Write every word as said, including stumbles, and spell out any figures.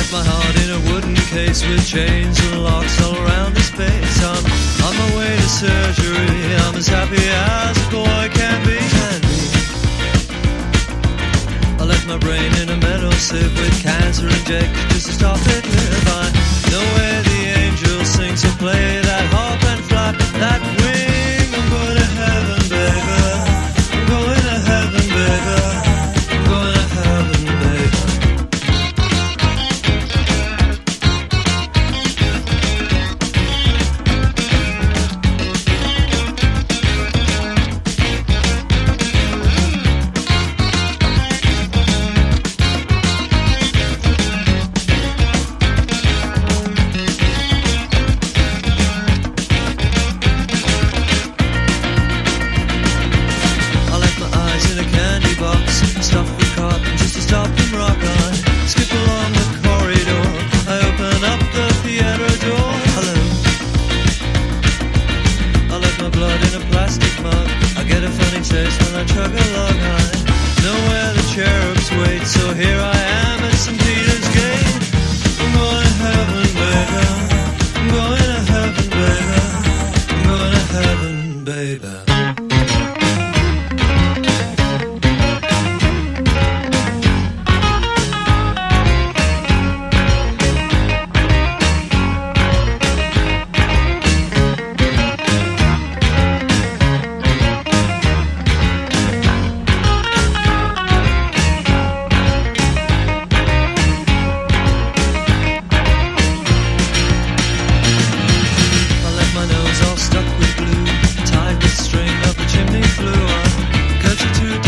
left my heart in a wooden case with chains and locks all around the space. I'm on my way to surgery. I'm as happy as a boy can be. Can be. I left my brain in a metal sieve with cancer injected just to stop it live. I know where the angels sing, so play that harp and flap that wing. I'm going to heaven, baby. I'm going to heaven, baby. I'm going to heaven, baby. When I chug along, I know where the cherubs wait, so here I am.